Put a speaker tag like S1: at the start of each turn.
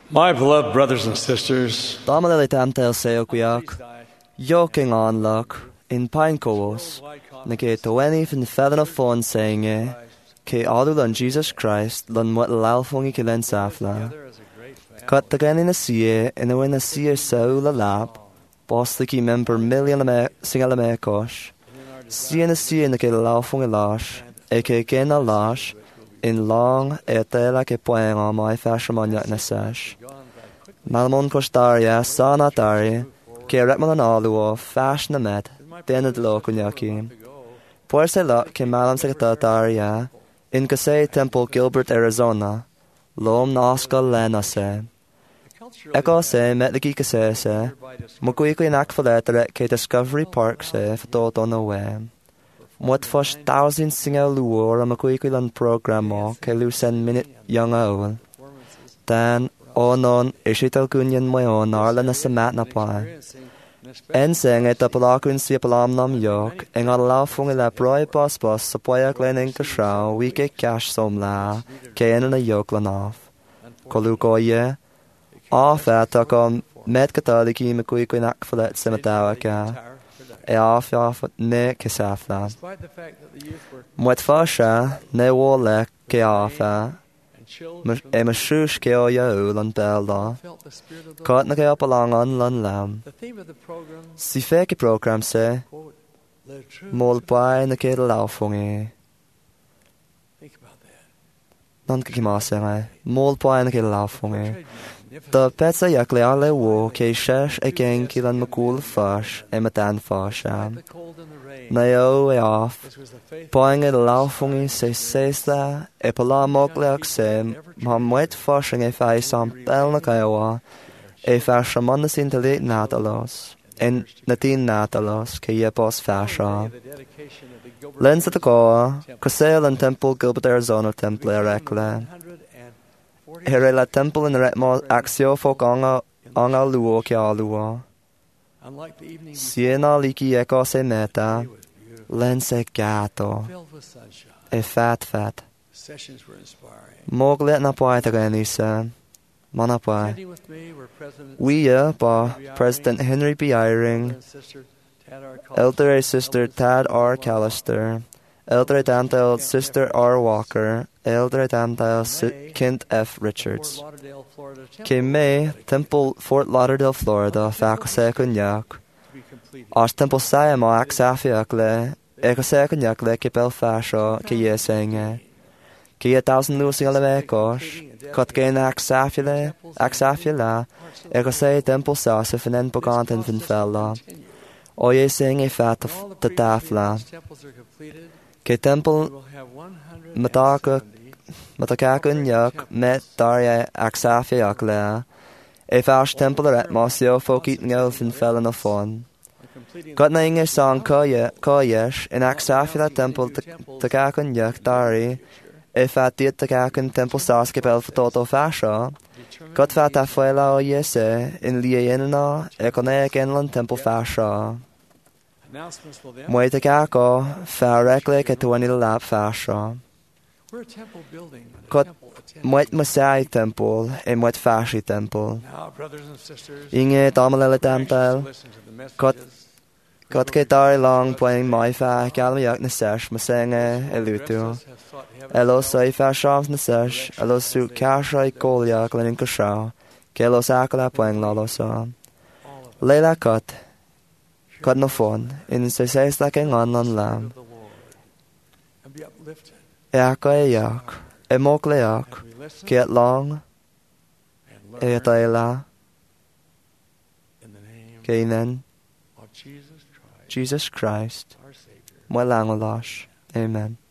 S1: My beloved brothers and sisters,
S2: Dáma le tamtail séocuiach, joking anlach, in Pinecos, na gé toeni fin fedan of fon saying ke adu lan Jesus Christ, lan wat lalfongi ke len safla. Cut the gan in a sie, in a win a sie so la lap, boss the key member million single kosh, sie in a sie in the ke lalfongi lash, ke gen a lash, in long etela ke poeng on my fashion on yat na sash. Malmon Costaria, Sanatari, ke Retman Aluo, Fashion the Met, den the Locunyaki. Porse Lot, ke Malam Secretataria, in Casey Temple, Gilbert, Arizona, Lom Nasca Lenase. Echo se, met the Geekase se, Mukwiki in Akfaletare, ke Discovery Park se, Fdot on the way. What fush thousand single luor, a Mukwiki land program, ke Lucen minute young owl. Dan, Onon, Ishital Gunyan Mayon, Arlen as a mat na pine. En sing et a palakun si a palam nam yok, en a lafung la broi bos sa poya glening to shrow, we get cash som la, ke en a yok lan off. Kolukoye, off at a com med katoliki me kuikuin akfalet simatawa ka, e off ne kisafla. Mwet fasha, ne wole ke offa. E ma shush ke o yau lan belda. Kat na ke apalangan lan lam. Si fe ke program se, mol pai na ke laufungi. Nan ke kimase ngai, mol pai na ke laufungi. Da petsa yak le ale wo ke shesh e gen ki lan makul fash e matan fasham. Na yo e off, poing e laufungi se sesta e pala mogleak se ma mwet fashing e fai sam bel na kaiwa e fasha mandas intele natalos en natin natalos ke ye pos fasha. Lens at the goa, Casale and Temple Gilbert Arizona Temple erekle. Here la temple in retmo axio folk anga luo ke alua. Siena liki eko se meta, lense gato, e fat. Moglet na poeta ganisa, manapa. We ba President Henry B. Eyring, Elder Sister Tad R. Callister, Elder Dantel Sister R. Walker, Elder Dantel Kent F. Richards. Ke me Temple Fort Lauderdale, Florida, Fakose Kunyak. As Temple Sayama Axafiak le, Ekose Kunyak le ke Belfasho ke yesenge. Ke 1,000 Lucy Alemekosh, Kot Gain Axafila, Ekose Temple Sasif and En Bogantin Finfella. Oye sing e fat of the Dafla. Ke Temple Matakakun yak met Daria Axafiak le. E fash temple at Mosio folk eating elf and fell in a fun. Got na English song koyesh in Axafila temple Takakun yak Dari. E fat diet Takakun temple saskipel for toto fasha. Got fat afuela o yese in lienina ekone genlan temple fasha. Mwe Takako farekle ketuani lap fasha. Got Mwet Masai Temple and Mwet Fashi Temple. Inge Damalele Damtal. Got Ketari Long playing my fa Galmiak Nasesh Masenge Elutu. Elo Sai Fashams Nasesh. Elo Suit Kashai Goliak Lenin Kashaw. Kelo Sakala playing Lalosa. Leila Cut. Cut no fun. In Says like an on lamb. Eaka yak. Emokleak. Get long, Eataila, Kanan, Jesus Christ, Mwelangolash. Amen.